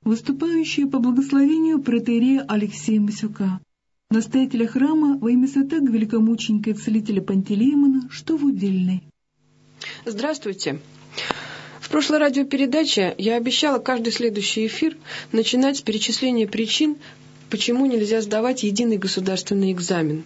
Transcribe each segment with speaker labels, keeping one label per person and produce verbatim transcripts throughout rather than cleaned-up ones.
Speaker 1: выступающие по благословению протоиерея Алексея Масюка, настоятеля храма во имя святаго великомученика и целителя Пантелеимона, что в Удельной.
Speaker 2: Здравствуйте. В прошлой радиопередаче я обещала каждый следующий эфир начинать с перечисления причин, почему нельзя сдавать единый государственный экзамен.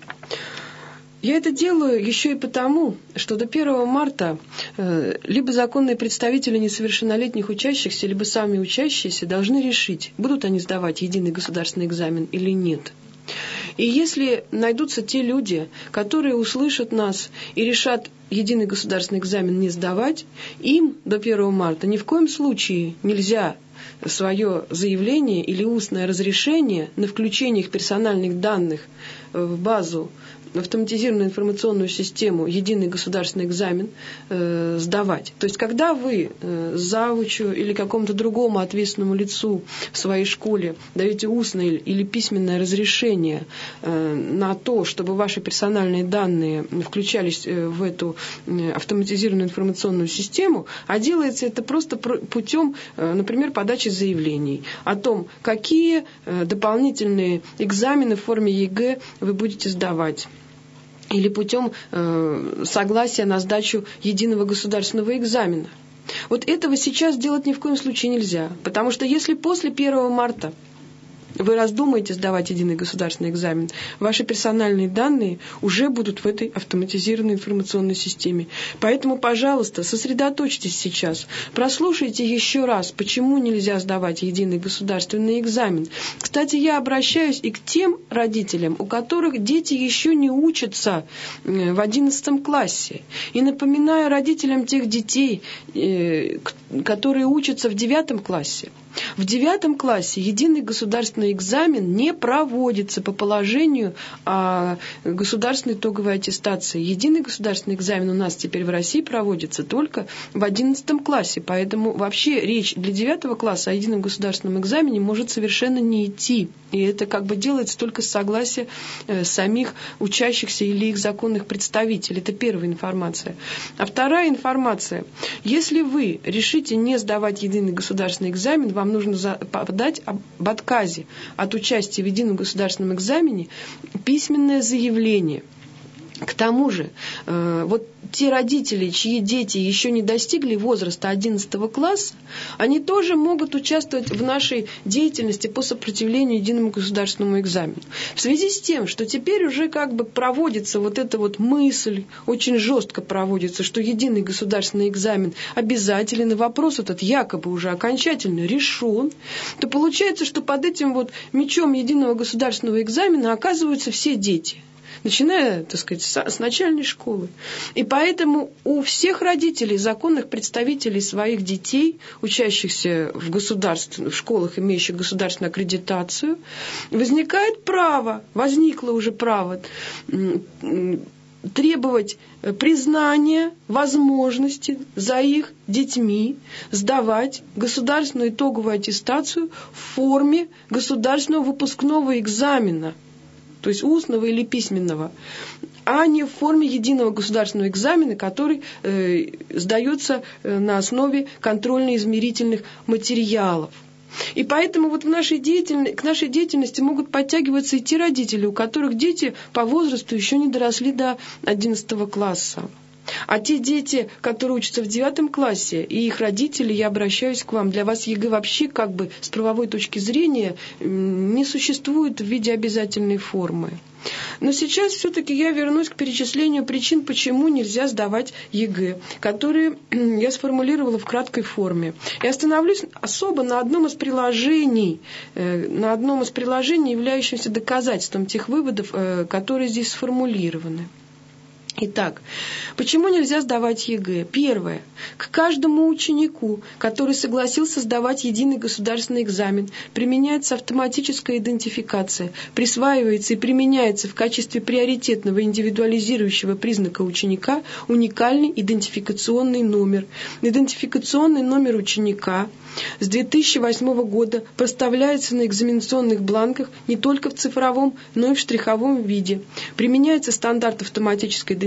Speaker 2: Я это делаю еще и потому, что до первого марта э, либо законные представители несовершеннолетних учащихся, либо сами учащиеся должны решить, будут они сдавать единый государственный экзамен или нет. И если найдутся те люди, которые услышат нас и решат единый государственный экзамен не сдавать, им до первого марта ни в коем случае нельзя свое заявление или устное разрешение на включение их персональных данных в базу, в автоматизированную информационную систему единый государственный экзамен э, сдавать. То есть, когда вы э, завучу или какому-то другому ответственному лицу в своей школе даете устное или письменное разрешение э, на то, чтобы ваши персональные данные включались э, в эту э, автоматизированную информационную систему, а делается это просто путем, э, например, подачи заявлений о том, какие э, дополнительные экзамены в форме ЕГЭ вы будете сдавать. Или путем э, согласия на сдачу единого государственного экзамена. Вот этого сейчас делать ни в коем случае нельзя. Потому что если после первого марта вы раздумаете сдавать единый государственный экзамен, ваши персональные данные уже будут в этой автоматизированной информационной системе. Поэтому, пожалуйста, сосредоточьтесь сейчас, прослушайте еще раз, почему нельзя сдавать единый государственный экзамен. Кстати, я обращаюсь и к тем родителям, у которых дети еще не учатся в одиннадцатом классе. И напоминаю родителям тех детей, которые учатся в девятом классе. В девятом классе единый государственный экзамен не проводится по положению о государственной итоговой аттестации. Единый государственный экзамен у нас теперь в России проводится только в одиннадцатом классе. Поэтому вообще речь для девятого класса о едином государственном экзамене может совершенно не идти. И это как бы делается только с согласия самих учащихся или их законных представителей. Это первая информация. А вторая информация. Если вы решите не сдавать единый государственный экзамен, вам нужно подать об отказе от участия в едином государственном экзамене письменное заявление. К тому же, э, вот те родители, чьи дети еще не достигли возраста одиннадцатого класса, они тоже могут участвовать в нашей деятельности по сопротивлению единому государственному экзамену. В связи с тем, что теперь уже как бы проводится вот эта вот мысль, очень жестко проводится, что единый государственный экзамен обязателен, и вопрос этот якобы уже окончательно решен, то получается, что под этим вот мечом единого государственного экзамена оказываются все дети. Начиная, так сказать, с начальной школы. И поэтому у всех родителей, законных представителей своих детей, учащихся в, государственных, в школах, имеющих государственную аккредитацию, возникает право, возникло уже право требовать признания возможности за их детьми сдавать государственную итоговую аттестацию в форме государственного выпускного экзамена, то есть устного или письменного, а не в форме единого государственного экзамена, который э, сдается на основе контрольно-измерительных материалов. И поэтому вот в нашей деятельности, к нашей деятельности могут подтягиваться и те родители, у которых дети по возрасту еще не доросли до одиннадцатого класса. А те дети, которые учатся в девятом классе, и их родители, я обращаюсь к вам, для вас ЕГЭ вообще как бы с правовой точки зрения не существует в виде обязательной формы. Но сейчас все-таки я вернусь к перечислению причин, почему нельзя сдавать ЕГЭ, которые я сформулировала в краткой форме. И остановлюсь особо на одном из приложений, на одном из приложений, являющемся доказательством тех выводов, которые здесь сформулированы. Итак, почему нельзя сдавать ЕГЭ? Первое. К каждому ученику, который согласился сдавать единый государственный экзамен, применяется автоматическая идентификация, присваивается и применяется в качестве приоритетного индивидуализирующего признака ученика уникальный идентификационный номер. Идентификационный номер ученика с две тысячи восьмого года проставляется на экзаменационных бланках не только в цифровом, но и в штриховом виде. Применяется стандарт автоматической идентификации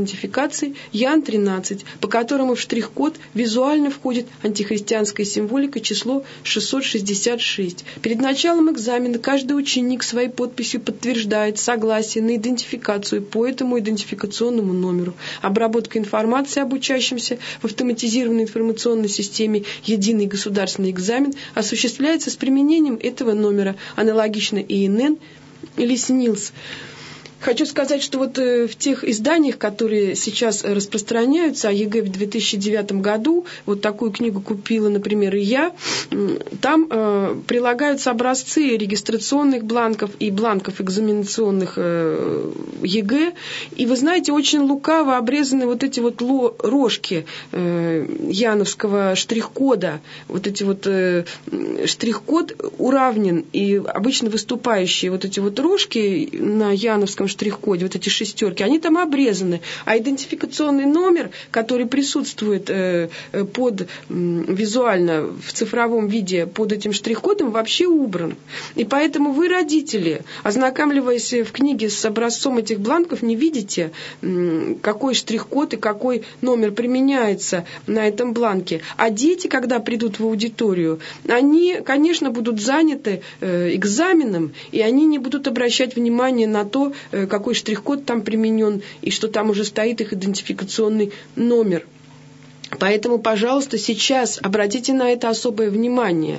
Speaker 2: идентификации Ян тринадцать, по которому в штрих-код визуально входит антихристианская символика число шестьсот шестьдесят шесть. Перед началом экзамена каждый ученик своей подписью подтверждает согласие на идентификацию по этому идентификационному номеру. Обработка информации об учащемся в автоматизированной информационной системе «Единый государственный экзамен» осуществляется с применением этого номера, аналогично И Н Н или СНИЛС. Хочу сказать, что вот в тех изданиях, которые сейчас распространяются о ЕГЭ в две тысячи девятом году, вот такую книгу купила, например, и я, там э, прилагаются образцы регистрационных бланков и бланков экзаменационных э, ЕГЭ. И вы знаете, очень лукаво обрезаны вот эти вот ло, рожки э, яновского штрих-кода. Вот эти вот э, штрих-код уравнен, и обычно выступающие вот эти вот рожки на яновском штрих-коде, вот эти шестерки, они там обрезаны, а идентификационный номер, который присутствует э, под э, визуально в цифровом виде под этим штрих-кодом, вообще убран. И поэтому вы, родители, ознакомливаясь в книге с образцом этих бланков, не видите, э, какой штрих-код и какой номер применяется на этом бланке. А дети, когда придут в аудиторию, они, конечно, будут заняты э, экзаменом, и они не будут обращать внимание на то, э, какой штрих-код там применен, и что там уже стоит их идентификационный номер. Поэтому, пожалуйста, сейчас обратите на это особое внимание.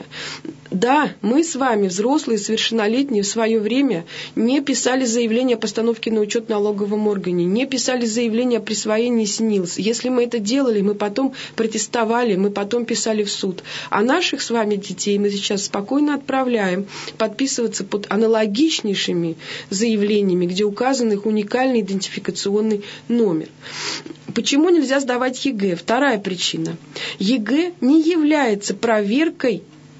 Speaker 2: Да, мы с вами, взрослые, совершеннолетние, в свое время не писали заявление о постановке на учет в налоговом органе, не писали заявление о присвоении СНИЛС. Если мы это делали, мы потом протестовали, мы потом писали в суд. А наших с вами детей мы сейчас спокойно отправляем подписываться под аналогичнейшими заявлениями, где указан их уникальный идентификационный номер. Почему нельзя сдавать ЕГЭ? Вторая причина. ЕГЭ не является проверкой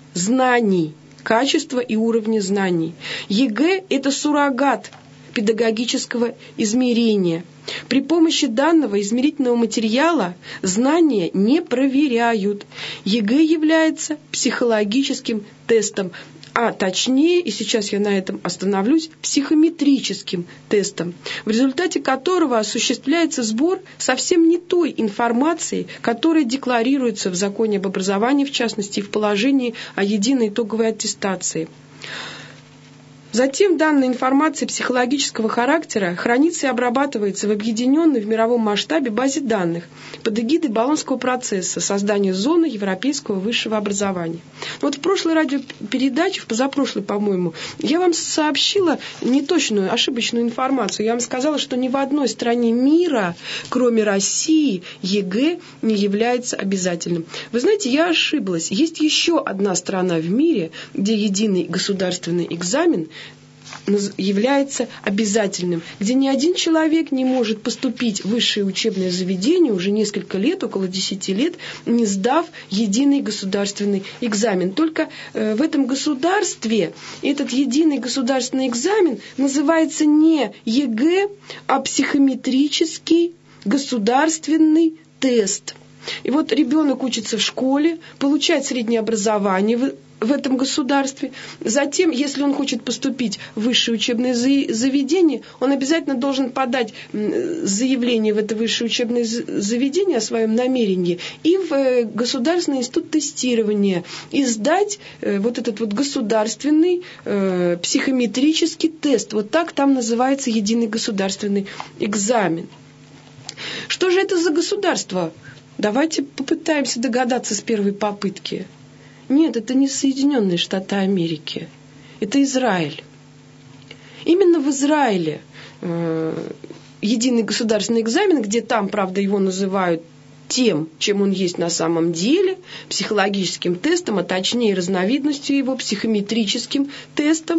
Speaker 2: знаний, качества и уровня знаний. ЕГЭ – это суррогат педагогического измерения. При помощи данного измерительного материала знания не проверяют. ЕГЭ является психологическим тестом, а точнее, и сейчас я на этом остановлюсь, психометрическим тестом, в результате которого осуществляется сбор совсем не той информации, которая декларируется в Законе об образовании, в частности, в положении о единой итоговой аттестации. Затем данная информация психологического характера хранится и обрабатывается в объединенной в мировом масштабе базе данных под эгидой Болонского процесса создания зоны европейского высшего образования. Вот в прошлой радиопередаче, в позапрошлой, по-моему, я вам сообщила неточную, ошибочную информацию. Я вам сказала, что ни в одной стране мира, кроме России, ЕГЭ не является обязательным. Вы знаете, я ошиблась. Есть еще одна страна в мире, где единый государственный экзамен является обязательным, где ни один человек не может поступить в высшее учебное заведение уже несколько лет, около десяти лет, не сдав единый государственный экзамен. Только в этом государстве этот единый государственный экзамен называется не ЕГЭ, а психометрический государственный тест. И вот ребенок учится в школе, получает среднее образование в в этом государстве. Затем, если он хочет поступить в высшее учебное заведение, он обязательно должен подать заявление в это высшее учебное заведение о своем намерении и в Государственный институт тестирования и сдать вот этот вот государственный э, психометрический тест. Вот так там называется единый государственный экзамен. Что же это за государство? Давайте попытаемся догадаться с первой попытки. Нет, это не Соединенные Штаты Америки, это Израиль. Именно в Израиле э, единый государственный экзамен, где там, правда, его называют тем, чем он есть на самом деле, психологическим тестом, а точнее разновидностью его, психометрическим тестом.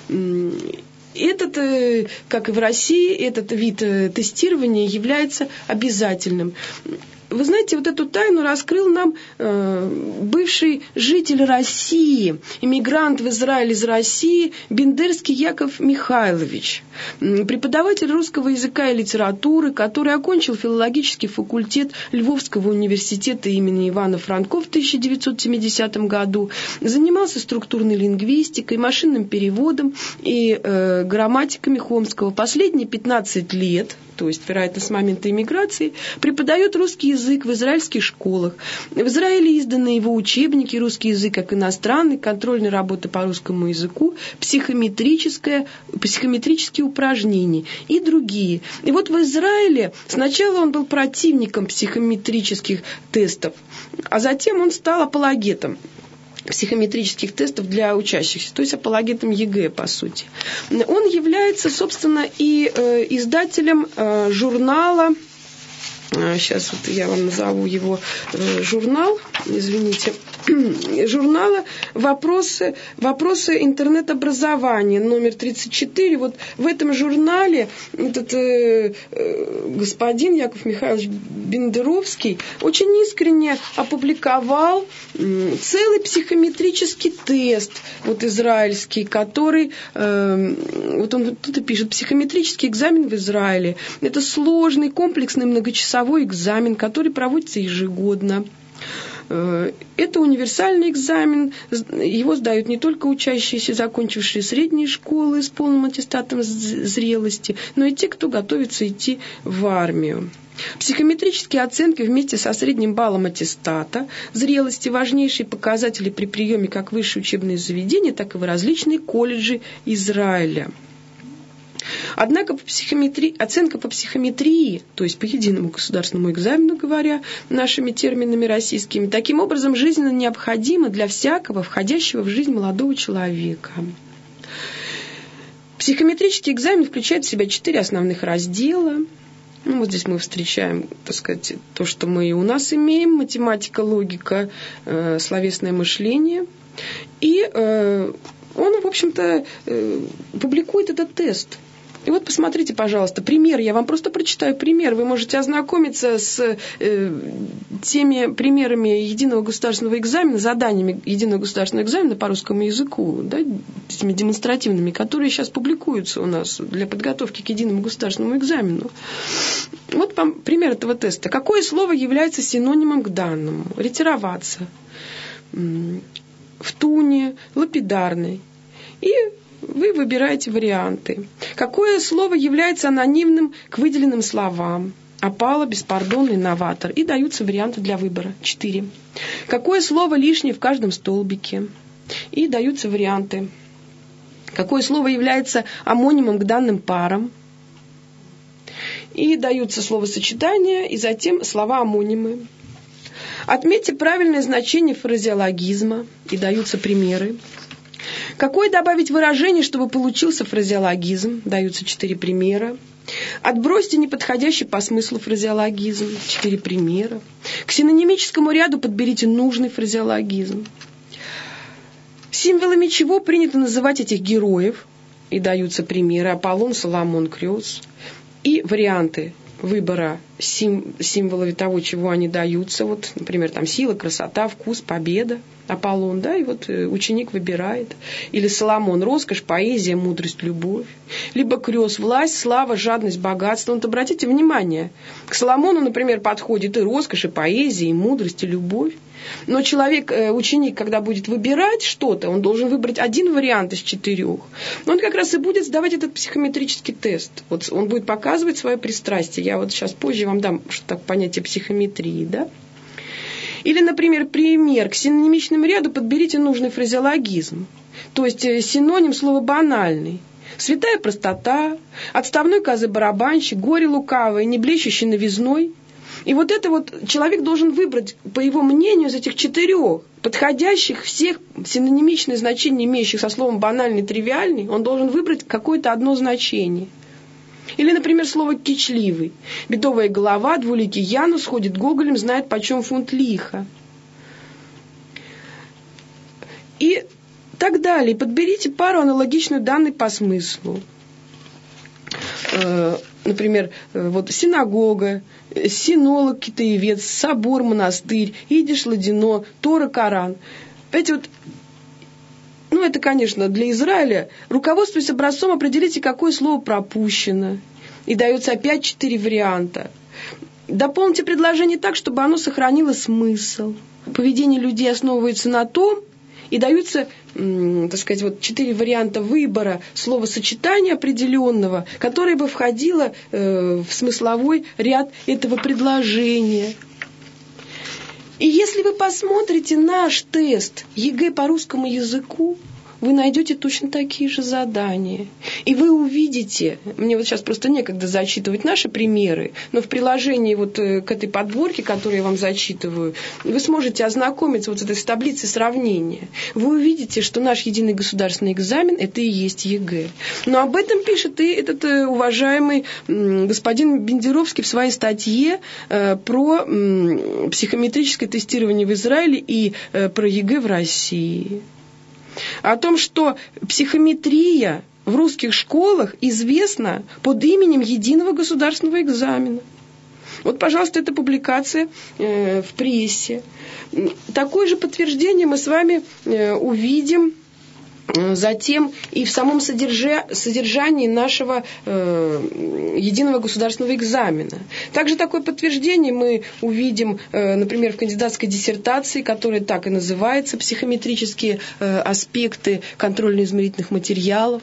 Speaker 2: Этот, как и в России, этот вид тестирования является обязательным. вы знаете, вот эту тайну раскрыл нам э, бывший житель России, иммигрант в Израиль из России Бендерский Яков Михайлович, преподаватель русского языка и литературы, который окончил филологический факультет Львовского университета имени Ивана Франко в тысяча девятьсот семидесятом году, занимался структурной лингвистикой, машинным переводом и э, грамматиками Хомского. Последние пятнадцать лет, то есть, вероятно, с момента иммиграции, преподает русский язык в израильских школах. В Израиле изданы его учебники «Русский язык как иностранный», контрольная работа по русскому языку, психометрическое, психометрические упражнения и другие. И вот в Израиле сначала он был противником психометрических тестов, а затем он стал апологетом психометрических тестов для учащихся, то есть апологетом ЕГЭ, по сути. Он является, собственно, и э, издателем э, журнала, э, сейчас вот я вам назову его э, журнал, извините, журнала «Вопросы, вопросы интернет-образования», номер тридцать четыре. Вот в этом журнале этот э, э, господин Яков Михайлович Бендеровский очень искренне опубликовал э, целый психометрический тест, вот израильский, который, э, вот он вот тут и пишет, психометрический экзамен в Израиле. Это сложный, комплексный, многочасовой экзамен, который проводится ежегодно. Это универсальный экзамен, его сдают не только учащиеся, закончившие средние школы с полным аттестатом зрелости, но и те, кто готовится идти в армию. Психометрические оценки вместе со средним баллом аттестата зрелости важнейшие показатели при приеме как в высшие учебные заведения, так и в различные колледжи Израиля. Однако по психометрии, оценка по психометрии, то есть по единому государственному экзамену, говоря нашими терминами российскими, таким образом жизненно необходима для всякого входящего в жизнь молодого человека. Психометрический экзамен включает в себя четыре основных раздела. Ну, вот здесь мы встречаем, так сказать, то, что мы и у нас имеем: математика, логика, э, словесное мышление. И э, он, в общем-то, э, публикует этот тест. И вот посмотрите, пожалуйста, пример. Я вам просто прочитаю пример. Вы можете ознакомиться с э, теми примерами единого государственного экзамена, заданиями единого государственного экзамена по русскому языку, да, этими демонстративными, которые сейчас публикуются у нас для подготовки к единому государственному экзамену. Вот пример этого теста. Какое слово является синонимом к данному? Ретироваться. В туне, лапидарный. И вы выбираете варианты. Какое слово является анонимным к выделенным словам? Опала, беспардонный, новатор. И даются варианты для выбора. Четыре. Какое слово лишнее в каждом столбике? И даются варианты. Какое слово является амонимом к данным парам? И даются словосочетания, и затем слова-амонимы. Отметьте правильное значение фразеологизма, и даются примеры. Какое добавить выражение, чтобы получился фразеологизм? Даются четыре примера. Отбросьте неподходящий по смыслу фразеологизм. Четыре примера. К синонимическому ряду подберите нужный фразеологизм. Символами чего принято называть этих героев? И даются примеры. Аполлон, Соломон, Крёс. И варианты выбора сим- символов того, чего они даются. Вот, например, там сила, красота, вкус, победа. Аполлон, да, и вот ученик выбирает. Или Соломон, роскошь, поэзия, мудрость, любовь. Либо Крёс, власть, слава, жадность, богатство. Вот обратите внимание, к Соломону, например, подходит и роскошь, и поэзия, и мудрость, и любовь. Но человек, ученик, когда будет выбирать что-то, он должен выбрать один вариант из четырех. Но он как раз и будет сдавать этот психометрический тест. Вот он будет показывать свое пристрастие. Я вот сейчас позже вам дам что такое понятие психометрии, да? Или, например, пример. К синонимичному ряду подберите нужный фразеологизм. То есть синоним слова «банальный». Святая простота, отставной козы-барабанщик, горе лукавое, не блещущий новизной. И вот это вот человек должен выбрать, по его мнению, из этих четырех подходящих всех синонимичные значения, имеющих со словом «банальный», «тривиальный», он должен выбрать какое-то одно значение. Или, например, слово «кичливый». Бедовая голова, двуликий Янус, ходит гоголем, знает, почем фунт лиха. И так далее. Подберите пару, аналогичную данной по смыслу. например, вот синагога, синолог, китаевец, собор, монастырь, идиш, ладино, Тора, Коран. Эти вот, ну, это, конечно, для Израиля. Руководствуясь образцом, определите, какое слово пропущено. И дается опять четыре варианта. Дополните предложение так, чтобы оно сохранило смысл. Поведение людей основывается на том, и даются, так сказать, вот четыре варианта выбора словосочетания определенного, которое бы входило в смысловой ряд этого предложения. И если вы посмотрите наш тест ЕГЭ по русскому языку, вы найдете точно такие же задания. И вы увидите, мне вот сейчас просто некогда зачитывать наши примеры, но в приложении вот к этой подборке, которую я вам зачитываю, вы сможете ознакомиться вот с этой таблицей сравнения. Вы увидите, что наш единый государственный экзамен – это и есть ЕГЭ. Но об этом пишет и этот уважаемый господин Бендеровский в своей статье про психометрическое тестирование в Израиле и про ЕГЭ в России. О том, что психометрия в русских школах известна под именем единого государственного экзамена. Вот, пожалуйста, эта публикация э, в прессе. Такое же подтверждение мы с вами э, увидим затем и в самом содержа... содержании нашего э, единого государственного экзамена. Также такое подтверждение мы увидим, э, например, в кандидатской диссертации, которая так и называется «Психометрические э, аспекты контрольно-измерительных материалов».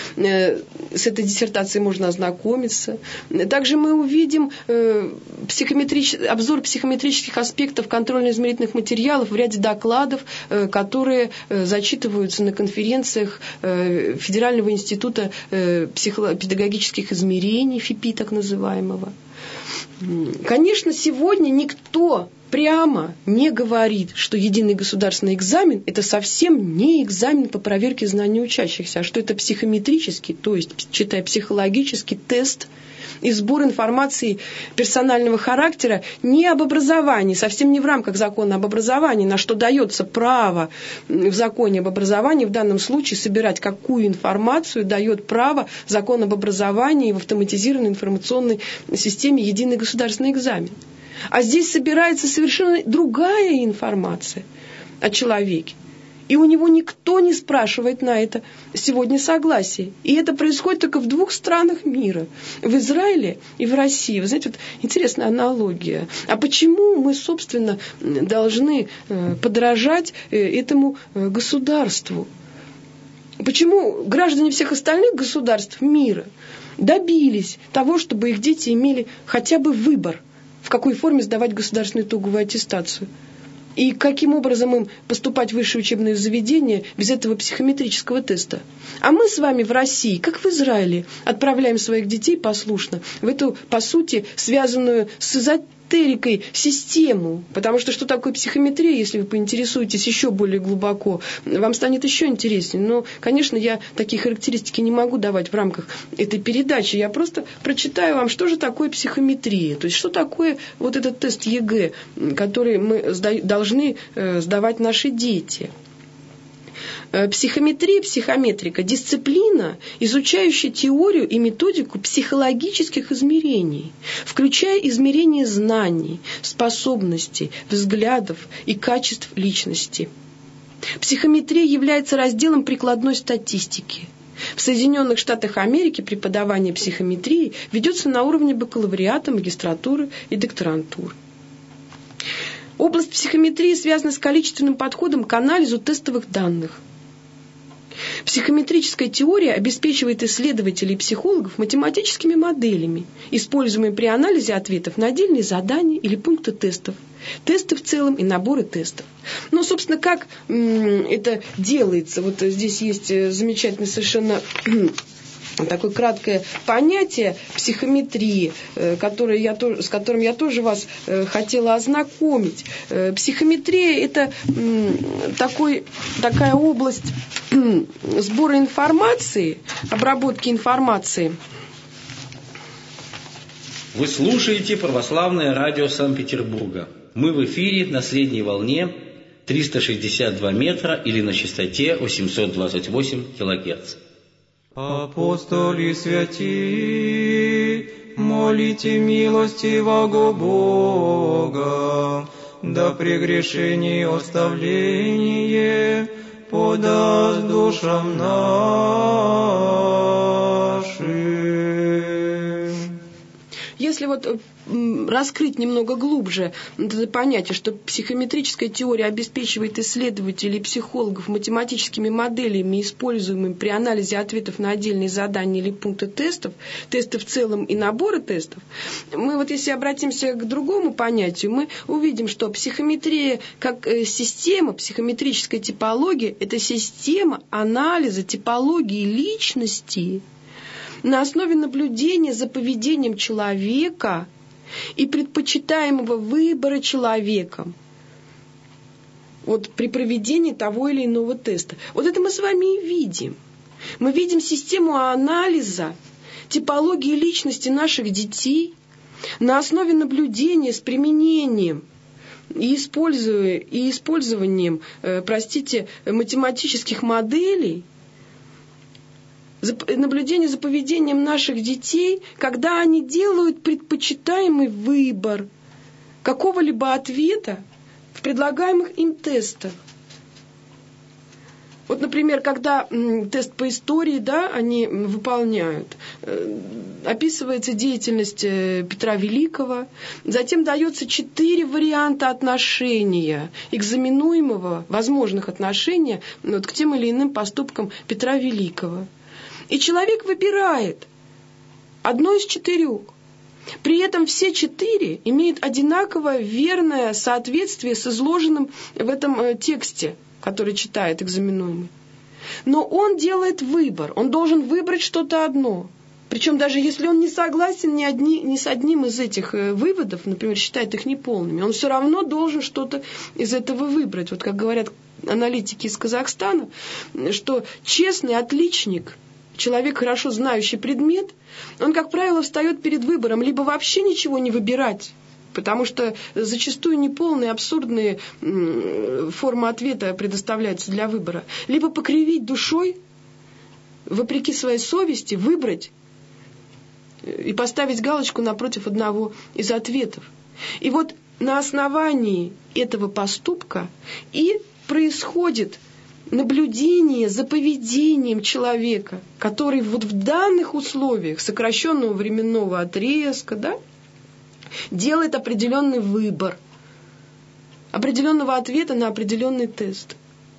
Speaker 2: С этой диссертацией можно ознакомиться. Также мы увидим психометрич... обзор психометрических аспектов контрольно-измерительных материалов в ряде докладов, которые зачитываются на конференциях Федерального института психопедагогических измерений, ФИПИ так называемого. Конечно, сегодня никто прямо не говорит, что единый государственный экзамен – это совсем не экзамен по проверке знаний учащихся, а что это психометрический, то есть, читая психологический тест и сбор информации персонального характера не об образовании, совсем не в рамках закона об образовании, на что дается право в законе об образовании в данном случае собирать какую информацию дает право закон об образовании в автоматизированной информационной системе единый государственный экзамен. А здесь собирается совершенно другая информация о человеке. И у него никто не спрашивает на это сегодня согласия. И это происходит только в двух странах мира. В Израиле и в России. Вы знаете, вот интересная аналогия. А почему мы, собственно, должны подражать этому государству? Почему граждане всех остальных государств мира добились того, чтобы их дети имели хотя бы выбор, в какой форме сдавать государственную итоговую аттестацию? И каким образом им поступать в высшее учебное заведение без этого психометрического теста? А мы с вами в России, как в Израиле, отправляем своих детей послушно в эту, по сути, связанную с эзотерикой систему. Потому что что такое психометрия, если вы поинтересуетесь еще более глубоко, вам станет еще интереснее. Но, конечно, я такие характеристики не могу давать в рамках этой передачи. Я просто прочитаю вам, что же такое психометрия. То есть, что такое вот этот тест ЕГЭ, который мы должны сдавать наши дети. Психометрия, психометрика – дисциплина, изучающая теорию и методику психологических измерений, включая измерение знаний, способностей, взглядов и качеств личности. Психометрия является разделом прикладной статистики. В Соединенных Штатах Америки преподавание психометрии ведется на уровне бакалавриата, магистратуры и докторантуры. Область психометрии связана с количественным подходом к анализу тестовых данных. Психометрическая теория обеспечивает исследователей и психологов математическими моделями, используемыми при анализе ответов на отдельные задания или пункты тестов, тесты в целом и наборы тестов. Ну, собственно, как м- это делается? Вот здесь есть замечательный совершенно такое краткое понятие психометрии, которое я, с которым я тоже вас хотела ознакомить. Психометрия – это такой, такая область сбора информации, обработки информации.
Speaker 3: Вы слушаете православное радио Санкт-Петербурга. Мы в эфире на средней волне триста шестьдесят два метра или на частоте восемьсот двадцать восемь килогерц.
Speaker 4: Апостоли святі, молите милостивого Бога, да прегрешение оставление подаст душам нашим.
Speaker 2: Если вот раскрыть немного глубже это понятие, что психометрическая теория обеспечивает исследователей и психологов математическими моделями, используемыми при анализе ответов на отдельные задания или пункты тестов, тесты в целом и наборы тестов, мы вот если обратимся к другому понятию, мы увидим, что психометрия как система, психометрическая типология – это система анализа типологии личности на основе наблюдения за поведением человека и предпочитаемого выбора человеком вот при проведении того или иного теста. Вот это мы с вами и видим. Мы видим систему анализа типологии личности наших детей на основе наблюдения с применением и, используя, и использованием, э, простите, математических моделей, наблюдение за поведением наших детей, когда они делают предпочитаемый выбор какого-либо ответа в предлагаемых им тестах. Вот, например, когда м, тест по истории, да, они выполняют, э, описывается деятельность э, Петра Великого, затем дается четыре варианта отношения экзаменуемого, возможных отношений вот, к тем или иным поступкам Петра Великого. И человек выбирает одно из четырех. При этом все четыре имеют одинаково верное соответствие с изложенным в этом тексте, который читает экзаменуемый. Но он делает выбор. Он должен выбрать что-то одно. Причем даже если он не согласен ни, одни, ни с одним из этих выводов, например, считает их неполными, он все равно должен что-то из этого выбрать. Вот как говорят аналитики из Казахстана, что честный отличник, человек, хорошо знающий предмет, он, как правило, встает перед выбором либо вообще ничего не выбирать, потому что зачастую неполные, абсурдные формы ответа предоставляются для выбора, либо покривить душой, вопреки своей совести, выбрать и поставить галочку напротив одного из ответов. И вот на основании этого поступка и происходит наблюдение за поведением человека, который вот в данных условиях сокращенного временного отрезка, да, делает определенный выбор определенного ответа на определенный тест.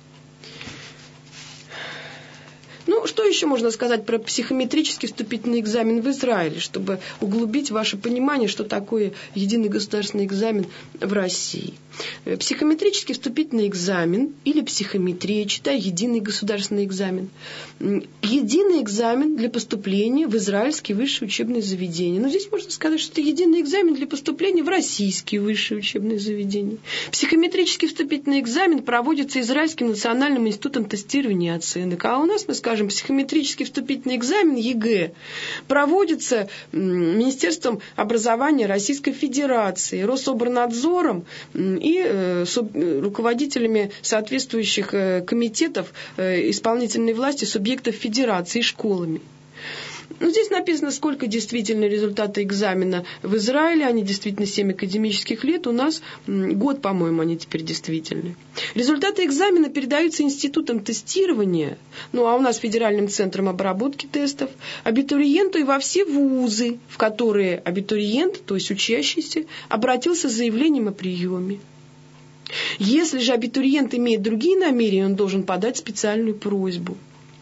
Speaker 2: Ну, что еще можно сказать про психометрический вступительный экзамен в Израиле, чтобы углубить ваше понимание, что такое единый государственный экзамен в России? Психометрический вступительный экзамен или психометрия, читай единый государственный экзамен. Единый экзамен для поступления в израильские высшие учебные заведения. Но здесь можно сказать, что это единый экзамен для поступления в российские высшие учебные заведения. Психометрический вступительный экзамен проводится Израильским национальным институтом тестирования и оценок. А у нас, мы скажем, психометрический вступительный экзамен ЕГЭ проводится Министерством образования Российской Федерации, Рособорнадзором и руководителями соответствующих комитетов исполнительной власти субъектов федерации, школами. Ну, здесь написано, сколько действительно результаты экзамена в Израиле. Они действительно семь академических лет. У нас год, по-моему, они теперь действительны. Результаты экзамена передаются институтам тестирования, ну, а у нас Федеральным центром обработки тестов, абитуриенту и во все вузы, в которые абитуриент, то есть учащийся, обратился с заявлением о приеме. Если же абитуриент имеет другие намерения, он должен подать специальную просьбу.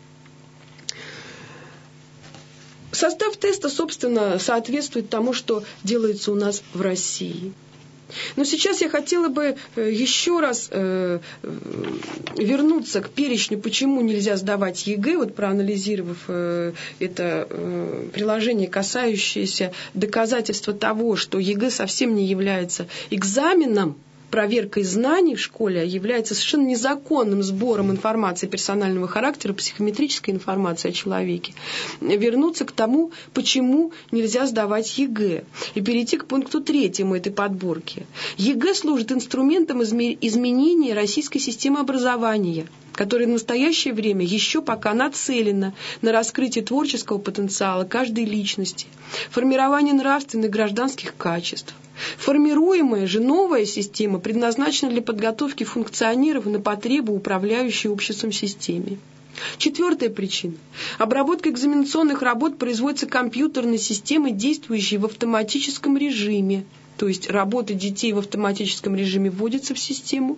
Speaker 2: Состав теста, собственно, соответствует тому, что делается у нас в России. Но сейчас я хотела бы еще раз вернуться к перечню, почему нельзя сдавать ЕГЭ, вот проанализировав это приложение, касающееся доказательства того, что ЕГЭ совсем не является экзаменом проверкой знаний в школе, а является совершенно незаконным сбором информации персонального характера, психометрической информации о человеке, вернуться к тому, почему нельзя сдавать ЕГЭ, и перейти к пункту третьему этой подборки. ЕГЭ служит инструментом изменения российской системы образования, которая в настоящее время еще пока нацелена на раскрытие творческого потенциала каждой личности, формирование нравственных гражданских качеств. Формируемая же новая система предназначена для подготовки функционеров на потребу управляющей обществом системе. Четвертая причина. Обработка экзаменационных работ производится компьютерной системой, действующей в автоматическом режиме. То есть работа детей в автоматическом режиме вводится в систему.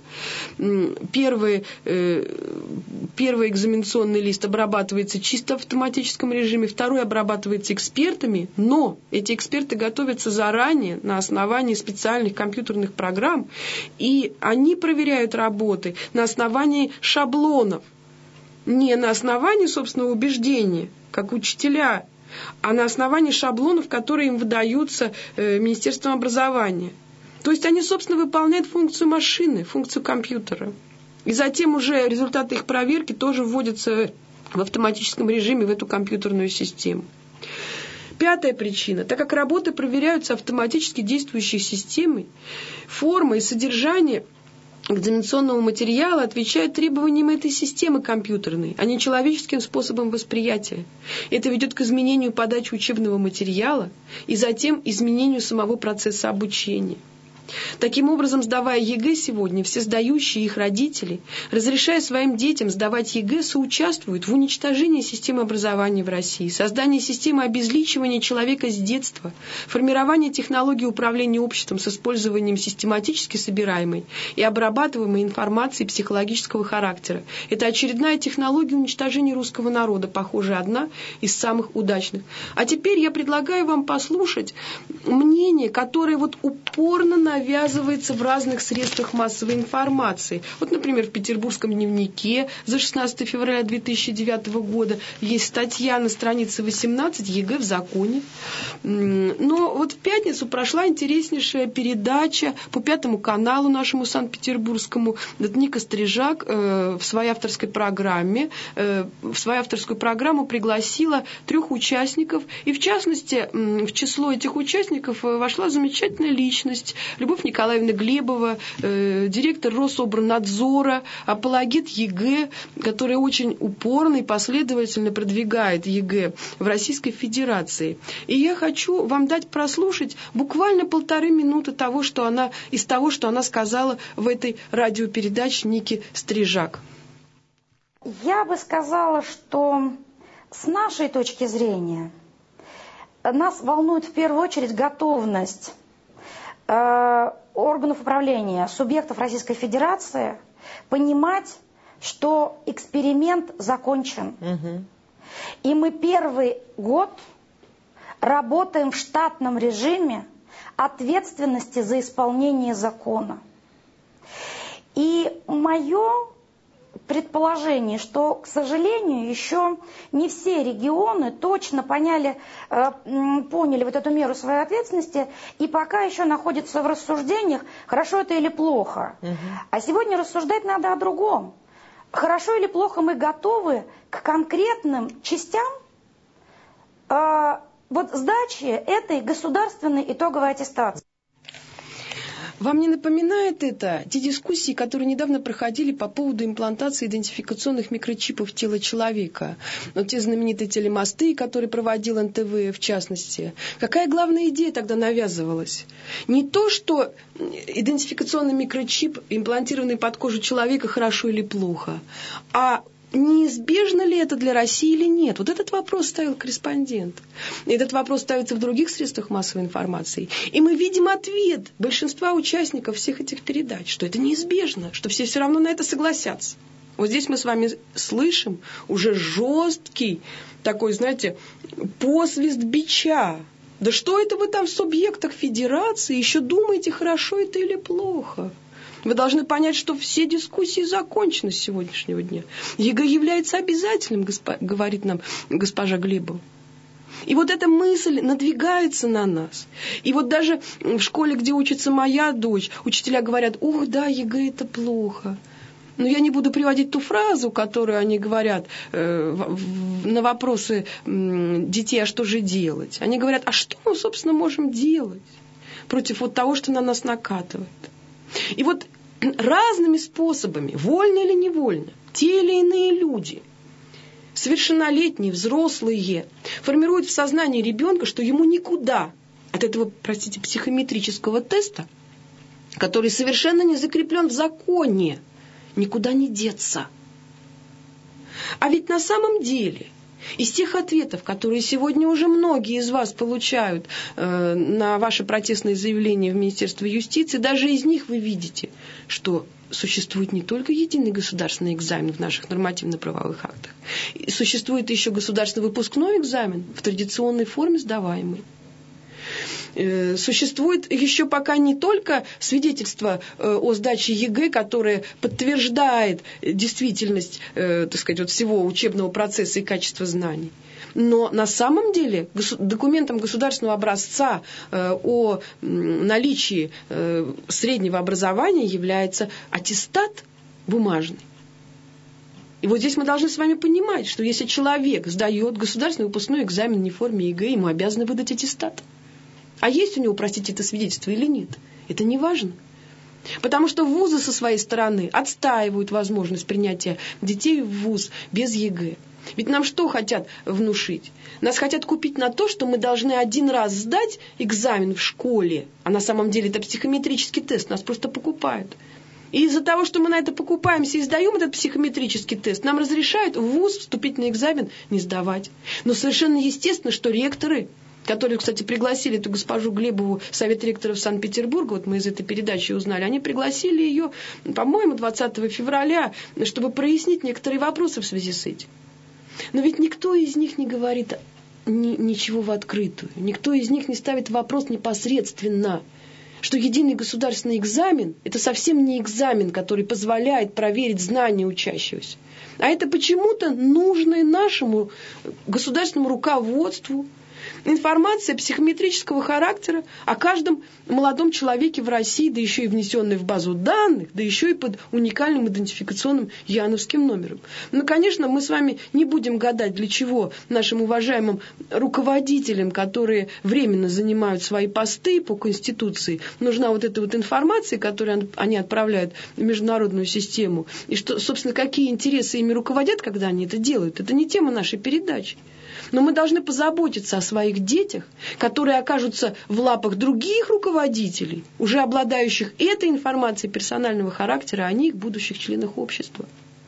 Speaker 2: Первый, э, первый экзаменационный лист обрабатывается чисто в автоматическом режиме, второй обрабатывается экспертами, но эти эксперты готовятся заранее на основании специальных компьютерных программ, и они проверяют работы на основании шаблонов, не на основании собственного убеждения, как учителя, а на основании шаблонов, которые им выдаются э, Министерством образования. То есть они, собственно, выполняют функцию машины, функцию компьютера. И затем уже результаты их проверки тоже вводятся в автоматическом режиме в эту компьютерную систему. Пятая причина. Так как работы проверяются автоматически действующей системой, форма и содержание экзаменационного материала отвечает требованиям этой системы компьютерной, а не человеческим способом восприятия. Это ведет к изменению подачи учебного материала и затем изменению самого процесса обучения. Таким образом, сдавая ЕГЭ сегодня, все сдающие их родители, разрешая своим детям сдавать ЕГЭ, соучаствуют в уничтожении системы образования в России, создании системы обезличивания человека с детства, формировании технологий управления обществом с использованием систематически собираемой и обрабатываемой информации психологического характера. Это очередная технология уничтожения русского народа, похоже, одна из самых удачных. А теперь я предлагаю вам послушать мнение, которое вот упорно навязывается навязывается в разных средствах массовой информации. Вот, например, в Петербургском дневнике за шестнадцатое февраля две тысячи девятого года есть статья на странице восемнадцать «ЕГЭ в законе». Но вот в пятницу прошла интереснейшая передача по Пятому каналу нашему Санкт-Петербургскому. Ника Стрижак э, в своей авторской программе, э, в свою авторскую программу пригласила трех участников. И в частности, э, в число этих участников вошла замечательная личность Любовь Николаевна Глебова, э, директор Рособорнадзора, апологет ЕГЭ, который очень упорно и последовательно продвигает ЕГЭ в Российской Федерации. И я хочу вам дать прослушать буквально полторы минуты того, что она, из того, что она сказала в этой радиопередаче Ники Стрижак.
Speaker 5: Я бы сказала, что с нашей точки зрения нас волнует в первую очередь готовность органов управления, субъектов Российской Федерации понимать, что эксперимент закончен. Угу. И мы первый год работаем в штатном режиме ответственности за исполнение закона. И мое предположение, что, к сожалению, еще не все регионы точно поняли, э, поняли вот эту меру своей ответственности и пока еще находятся в рассуждениях, хорошо это или плохо. Угу. А сегодня рассуждать надо о другом. Хорошо или плохо мы готовы к конкретным частям э, вот сдачи этой государственной итоговой аттестации.
Speaker 2: Вам не напоминает это те дискуссии, которые недавно проходили по поводу имплантации идентификационных микрочипов в тело человека? Вот те знаменитые телемосты, которые проводил эн тэ вэ в частности. Какая главная идея тогда навязывалась? Не то, что идентификационный микрочип, имплантированный под кожу человека, хорошо или плохо, а неизбежно ли это для России или нет? Вот этот вопрос ставил корреспондент. Этот вопрос ставится в других средствах массовой информации. И мы видим ответ большинства участников всех этих передач, что это неизбежно, что все все равно на это согласятся. Вот здесь мы с вами слышим уже жесткий такой, знаете, посвист бича. Да что это вы там в субъектах федерации еще думаете, хорошо это или плохо? Вы должны понять, что все дискуссии закончены с сегодняшнего дня. ЕГЭ является обязательным, госпо, говорит нам госпожа Глебова. И вот эта мысль надвигается на нас. И вот даже в школе, где учится моя дочь, учителя говорят: ух, да, ЕГЭ это плохо. Но я не буду приводить ту фразу, которую они говорят э, в, на вопросы э, детей, а что же делать. Они говорят: а что мы, собственно, можем делать против вот того, что на нас накатывает. И вот разными способами, вольно или невольно, те или иные люди, совершеннолетние, взрослые, формируют в сознании ребенка, что ему никуда от этого, простите, психометрического теста, который совершенно не закреплен в законе, никуда не деться. А ведь на самом деле из тех ответов, которые сегодня уже многие из вас получают э, на ваши протестные заявления в Министерство юстиции, даже из них вы видите, что существует не только единый государственный экзамен в наших нормативно-правовых актах, существует еще государственный выпускной экзамен в традиционной форме сдаваемый. Существует еще пока не только свидетельство о сдаче ЕГЭ, которое подтверждает действительность, так сказать, вот всего учебного процесса и качества знаний. Но на самом деле документом государственного образца о наличии среднего образования является аттестат бумажный. И вот здесь мы должны с вами понимать, что если человек сдает государственный выпускной экзамен не в форме ЕГЭ, ему обязаны выдать аттестат. А есть у него, простите, это свидетельство или нет? Это не важно. Потому что вузы со своей стороны отстаивают возможность принятия детей в вуз без ЕГЭ. Ведь нам что хотят внушить? Нас хотят купить на то, что мы должны один раз сдать экзамен в школе, а на самом деле это психометрический тест, нас просто покупают. И из-за того, что мы на это покупаемся и сдаем этот психометрический тест, нам разрешают в вуз вступительный экзамен не сдавать. Но совершенно естественно, что ректоры, которые, кстати, пригласили эту госпожу Глебову в Совет ректоров Санкт-Петербурга, вот мы из этой передачи узнали, они пригласили ее, по-моему, двадцатого февраля, чтобы прояснить некоторые вопросы в связи с этим. Но ведь никто из них не говорит ни, ничего в открытую, никто из них не ставит вопрос непосредственно, что единый государственный экзамен – это совсем не экзамен, который позволяет проверить знания учащегося, а это почему-то нужное нашему государственному руководству информация психометрического характера о каждом молодом человеке в России, да еще и внесенная в базу данных, да еще и под уникальным идентификационным яновским номером. Ну, конечно, мы с вами не будем гадать, для чего нашим уважаемым руководителям, которые временно занимают свои посты по Конституции, нужна вот эта вот информация, которую они отправляют в международную систему, и что, собственно, какие интересы ими руководят, когда они это делают. Это не тема нашей передачи. Но мы должны позаботиться о своих детях, которые окажутся в лапах других руководителей, уже обладающих этой информацией персонального характера о них, будущих членах общества.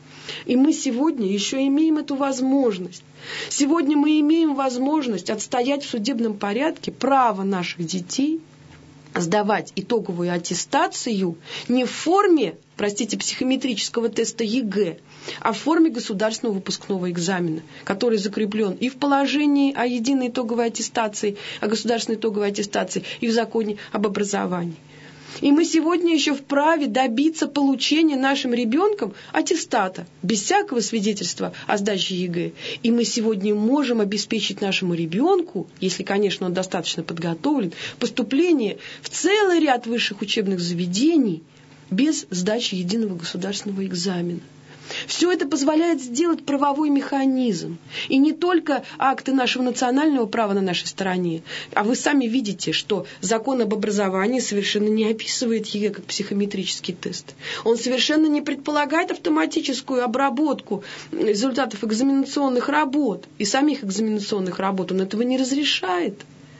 Speaker 2: И мы сегодня еще имеем эту возможность. Сегодня мы имеем возможность отстоять в судебном порядке право наших детей сдавать итоговую аттестацию не в форме, простите, психометрического теста ЕГЭ, а в форме государственного выпускного экзамена, который закреплен и в положении о единой итоговой аттестации, о государственной итоговой аттестации, и в законе об образовании. И мы сегодня еще вправе добиться получения нашим ребенком аттестата, без всякого свидетельства о сдаче ЕГЭ. И мы сегодня можем обеспечить нашему ребенку, если, конечно, он достаточно подготовлен, поступление в целый ряд высших учебных заведений без сдачи единого государственного экзамена. Все это позволяет сделать правовой механизм. И не только акты нашего национального права на нашей стороне, а вы сами видите, что закон об образовании совершенно не описывает ЕГЭ как психометрический тест. Он совершенно не предполагает автоматическую обработку результатов экзаменационных работ и самих экзаменационных работ. Он этого не разрешает.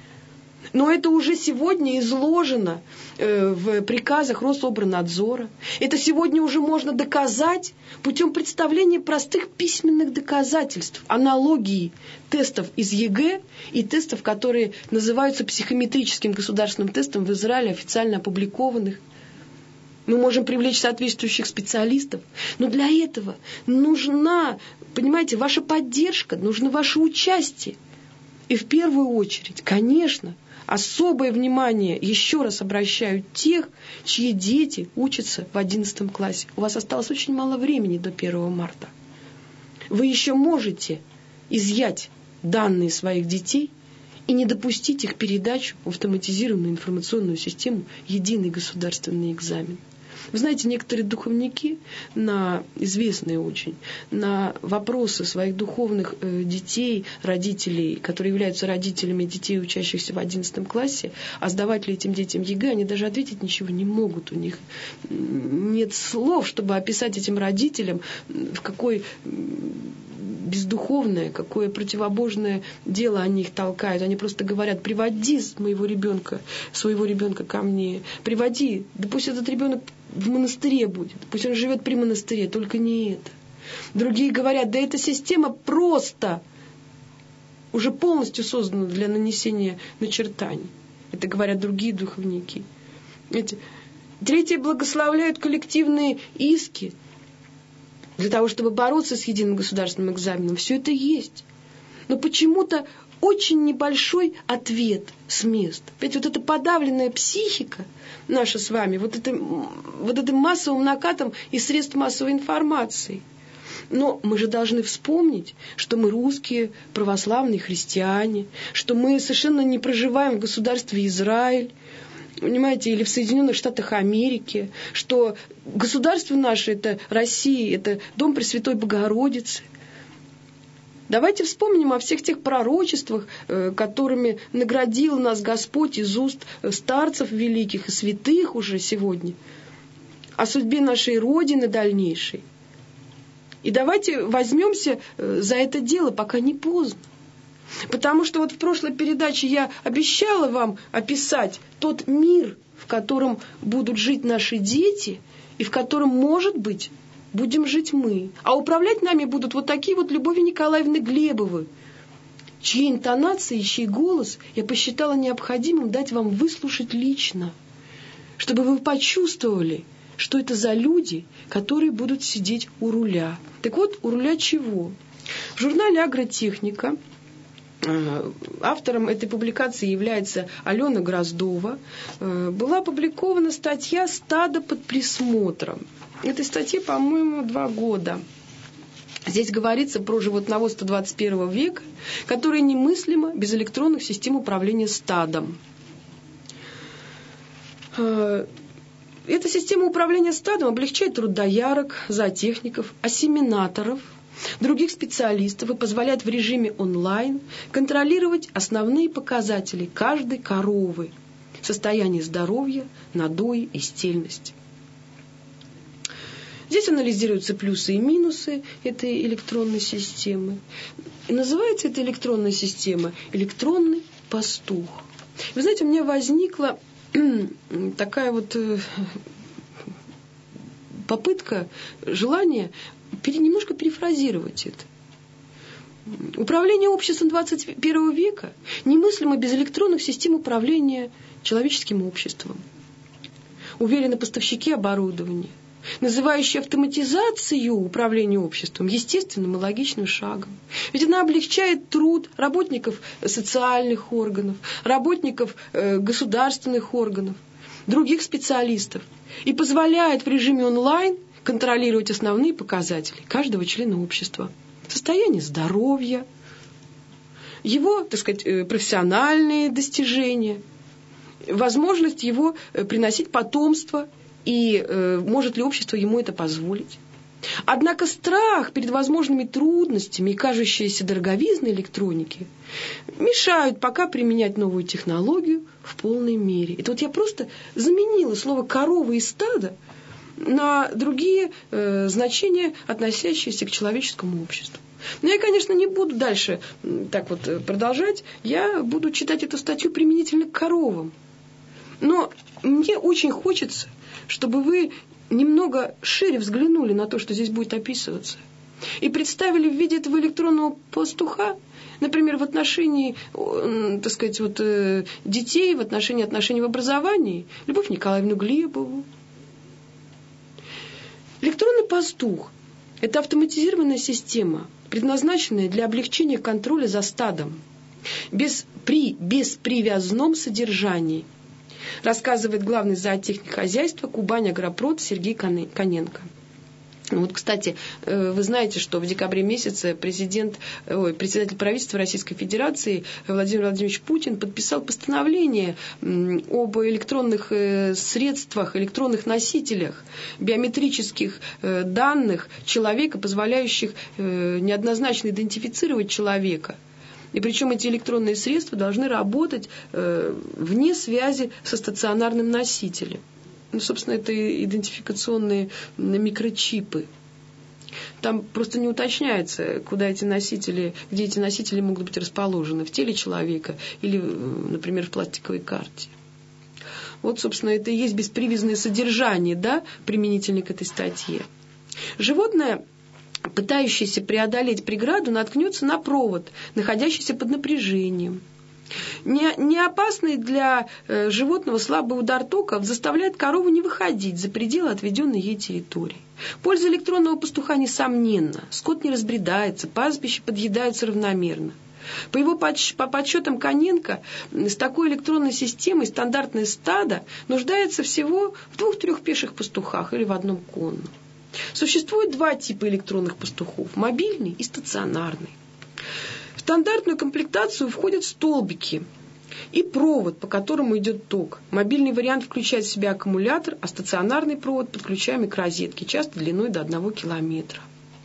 Speaker 2: Но это уже сегодня изложено в приказах Рособорнадзора. Это сегодня уже можно доказать путем представления простых письменных доказательств, аналогии тестов из ЕГЭ и тестов, которые называются психометрическим государственным тестом в Израиле, официально опубликованных. Мы можем привлечь соответствующих специалистов. Но для этого нужна, понимаете, ваша поддержка, нужно ваше участие. И в первую очередь, конечно, особое внимание, еще раз обращаю, тех, чьи дети учатся в одиннадцатом классе. У вас осталось очень мало времени до первого марта. Вы еще можете изъять данные своих детей и не допустить их передачу в автоматизированную информационную систему «Единый государственный экзамен». Вы знаете, некоторые духовники, на известные очень, на вопросы своих духовных э, детей, родителей, которые являются родителями детей, учащихся в одиннадцатом классе, а сдавать ли этим детям ЕГЭ, они даже ответить ничего не могут. У них нет слов, чтобы описать этим родителям, в какой бездуховное, какое противобожное дело они их толкают. Они просто говорят: приводи моего ребенка, своего ребенка ко мне, приводи, да пусть этот ребенок в монастыре будет, пусть он живет при монастыре, только не это. Другие говорят: да эта система просто уже полностью создана для нанесения начертаний. Это говорят другие духовники. Эти. Третьи благословляют коллективные иски для того, чтобы бороться с единым государственным экзаменом. Все это есть. Но почему-то очень небольшой ответ с мест. Ведь вот эта подавленная психика наша с вами, вот, это, вот этим массовым накатом из средств массовой информации. Но мы же должны вспомнить, что мы русские, православные христиане, что мы совершенно не проживаем в государстве Израиль, понимаете, или в Соединенных Штатах Америки, что государство наше – это Россия, это Дом Пресвятой Богородицы. Давайте вспомним о всех тех пророчествах, которыми наградил нас Господь из уст старцев великих и святых уже сегодня, о судьбе нашей Родины дальнейшей. И давайте возьмемся за это дело, пока не поздно. Потому что вот в прошлой передаче я обещала вам описать тот мир, в котором будут жить наши дети, и в котором, может быть, будем жить мы. А управлять нами будут вот такие вот Любови Николаевны Глебовы, чьи интонации, чей голос я посчитала необходимым дать вам выслушать лично, чтобы вы почувствовали, что это за люди, которые будут сидеть у руля. Так вот, у руля чего? В журнале «Агротехника» автором этой публикации является Алена Гроздова. Была опубликована статья «Стадо под присмотром». Этой статье, по-моему, два года. Здесь говорится про животноводство двадцать первого века, которое немыслимо без электронных систем управления стадом. Эта система управления стадом облегчает труд доярок, зоотехников, ассиминаторов, других специалистов и позволяет в режиме онлайн контролировать основные показатели каждой коровы: состояние здоровья, надои и стельность. Здесь анализируются плюсы и минусы этой электронной системы. И называется эта электронная система «электронный пастух». Вы знаете, у меня возникла такая вот попытка, желание немножко перефразировать это. Управление обществом двадцать первого века немыслимо без электронных систем управления человеческим обществом. Уверены поставщики оборудования, называющие автоматизацию управления обществом естественным и логичным шагом. Ведь она облегчает труд работников социальных органов, работников э, государственных органов, других специалистов и позволяет в режиме онлайн контролировать основные показатели каждого члена общества. Состояние здоровья, его, так сказать, профессиональные достижения, возможность его приносить потомство и э, может ли общество ему это позволить. Однако страх перед возможными трудностями и кажущаяся дороговизна электроники мешают пока применять новую технологию в полной мере. Это вот я просто заменила слово «корова» и «стадо» на другие э, значения, относящиеся к человеческому обществу. Но я, конечно, не буду дальше так вот продолжать. Я буду читать эту статью применительно к коровам. Но мне очень хочется, чтобы вы немного шире взглянули на то, что здесь будет описываться, и представили в виде этого электронного пастуха, например, в отношении, так сказать, вот, детей, в отношении отношений в образовании, Любовь Николаевну Глебову. Электронный пастух – это автоматизированная система, предназначенная для облегчения контроля за стадом без, при беспривязном содержании, рассказывает главный зоотехник хозяйства Кубань Агропрод Сергей Коненко. Вот, кстати, вы знаете, что в декабре месяце президент, ой, председатель правительства Российской Федерации Владимир Владимирович Путин подписал постановление об электронных средствах, электронных носителях биометрических данных человека, позволяющих неоднозначно идентифицировать человека. И причем эти электронные средства должны работать вне связи со стационарным носителем. Ну, собственно, это идентификационные микрочипы. Там просто не уточняется, куда эти носители, где эти носители могут быть расположены, в теле человека или, например, в пластиковой карте. Вот, собственно, это и есть беспривязное содержание, да, применительно к этой статье. Животное, пытающееся преодолеть преграду, наткнется на провод, находящийся под напряжением. Не, не опасный для э, животного слабый удар тока заставляет корову не выходить за пределы отведенной ей территории. Польза электронного пастуха несомненна. Скот не разбредается, пастбища подъедаются равномерно. По его подсч- по подсчетам Коненко, с такой электронной системой стандартное стадо нуждается всего в двух-трех пеших пастухах или в одном конном. Существует два типа электронных пастухов – мобильный и стационарный. В стандартную комплектацию входят столбики и провод, по которому идет ток. Мобильный вариант включает в себя аккумулятор, а стационарный провод подключаем к розетке, часто длиной до одного километра.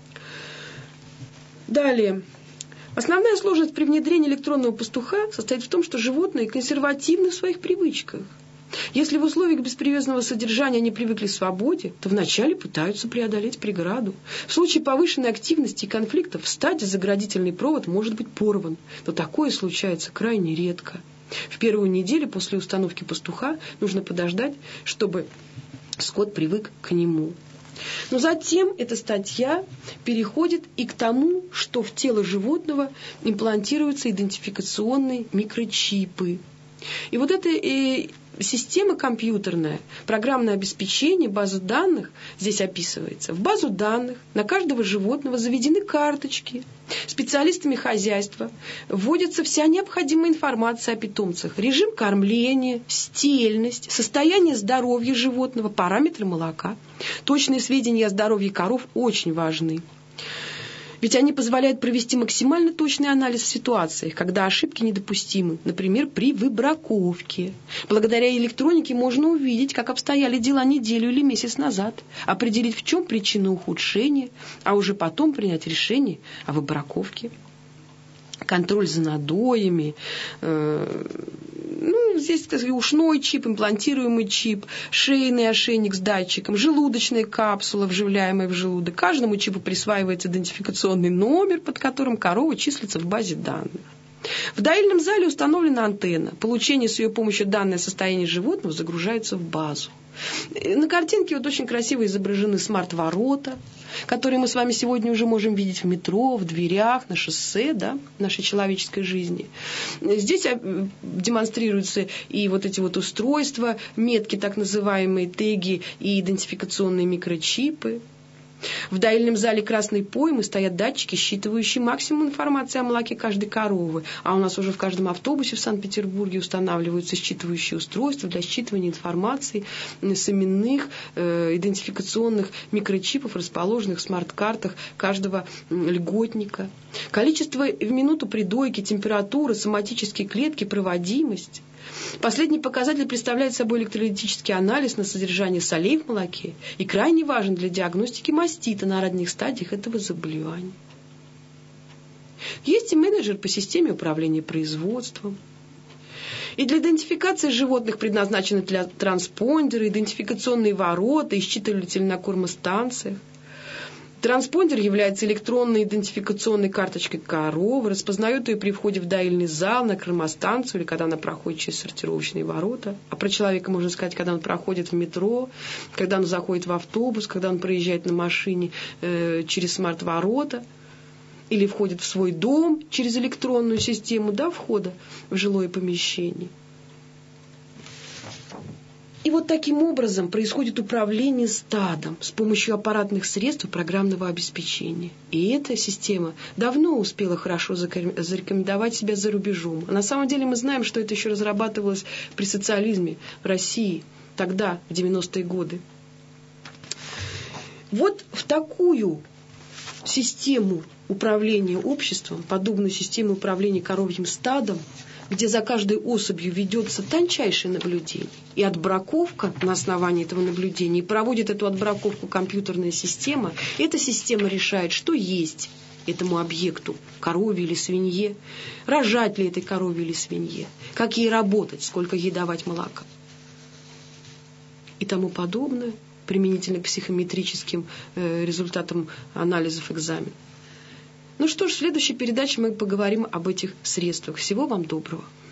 Speaker 2: Далее. Основная сложность при внедрении электронного пастуха состоит в том, что животные консервативны в своих привычках. Если в условиях беспривязного содержания они привыкли к свободе, то вначале пытаются преодолеть преграду. В случае повышенной активности и конфликтов в стаде заградительный провод может быть порван, но такое случается крайне редко. В первую неделю после установки пастуха нужно подождать, чтобы скот привык к нему. Но затем эта статья переходит и к тому, что в тело животного имплантируются идентификационные микрочипы. И вот эта э, система компьютерная, программное обеспечение, база данных здесь описывается. В базу данных на каждого животного заведены карточки. Специалистами хозяйства вводится вся необходимая информация о питомцах. Режим кормления, стельность, состояние здоровья животного, параметры молока. Точные сведения о здоровье коров очень важны. Ведь они позволяют провести максимально точный анализ в ситуациях, когда ошибки недопустимы, например, при выбраковке. Благодаря электронике можно увидеть, как обстояли дела неделю или месяц назад, определить, в чем причина ухудшения, а уже потом принять решение о выбраковке. Контроль за надоями, э, ну, здесь, так сказать, ушной чип, имплантируемый чип, шейный ошейник с датчиком, желудочная капсула, вживляемая в желудок. Каждому чипу присваивается идентификационный номер, под которым корова числится в базе данных. В доильном зале установлена антенна. Получение с ее помощью данных о состоянии животного загружается в базу. На картинке вот очень красиво изображены смарт-ворота, которые мы с вами сегодня уже можем видеть в метро, в дверях, на шоссе, да, нашей человеческой жизни. Здесь демонстрируются и вот эти вот устройства, метки, так называемые теги и идентификационные микрочипы. В доильном зале красной поймы стоят датчики, считывающие максимум информации о молоке каждой коровы. А у нас уже в каждом автобусе в Санкт-Петербурге устанавливаются считывающие устройства для считывания информации с именных э, идентификационных микрочипов, расположенных в смарт-картах каждого льготника. Количество в минуту придойки, температура, соматические клетки, проводимость. Последний показатель представляет собой электролитический анализ на содержание солей в молоке и крайне важен для диагностики мастита на ранних стадиях этого заболевания. Есть и менеджер по системе управления производством. И для идентификации животных предназначены для транспондеры, идентификационные ворота и считыватели на кормостанциях. Транспондер является электронной идентификационной карточкой коровы, распознает ее при входе в доильный зал, на кормостанцию или когда она проходит через сортировочные ворота. А про человека можно сказать, когда он проходит в метро, когда он заходит в автобус, когда он проезжает на машине э, через смарт-ворота или входит в свой дом через электронную систему, да, входа в жилое помещение. И вот таким образом происходит управление стадом с помощью аппаратных средств и программного обеспечения. И эта система давно успела хорошо зарекомендовать себя за рубежом. А на самом деле мы знаем, что это еще разрабатывалось при социализме в России, тогда, в девяностые годы. Вот в такую систему управления обществом, подобную системе управления коровьим стадом, где за каждой особью ведется тончайшее наблюдение и отбраковка на основании этого наблюдения, и проводит эту отбраковку компьютерная система, эта система решает, что есть этому объекту, корове или свинье, рожать ли этой корове или свинье, как ей работать, сколько ей давать молока и тому подобное, применительно к психометрическим э, результатам анализов экзамена. Ну что ж, в следующей передаче мы поговорим об этих средствах. Всего вам доброго.